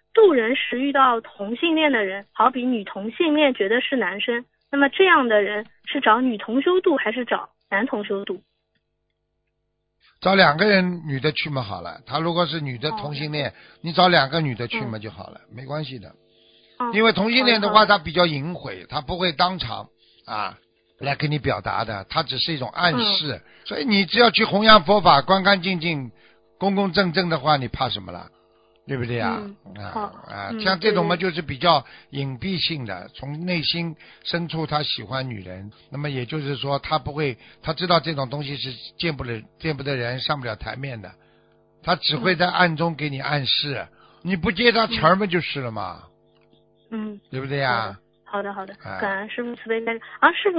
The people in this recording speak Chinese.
渡人时遇到同性恋的人，好比女同性恋觉得是男生，那么这样的人是找女同修渡还是找男同修渡？ 找两个人女的去嘛好了，他如果是女的同性恋，你找两个女的去嘛就好了，没关系的。因为同性恋的话，他比较隐晦，他不会当场来跟你表达的，他只是一种暗示。所以你只要去弘扬佛法，干干净净、公公正正的话，你怕什么了？对不对呀？像这种嘛，就是比较隐蔽性的，从内心深处他喜欢女人，那么也就是说他不会，他知道这种东西是见不得人，上不了台面的，他只会在暗中给你暗示，你不接他茬儿嘛就是了嘛。对不对呀？ 好的，感恩师父慈悲开示。师父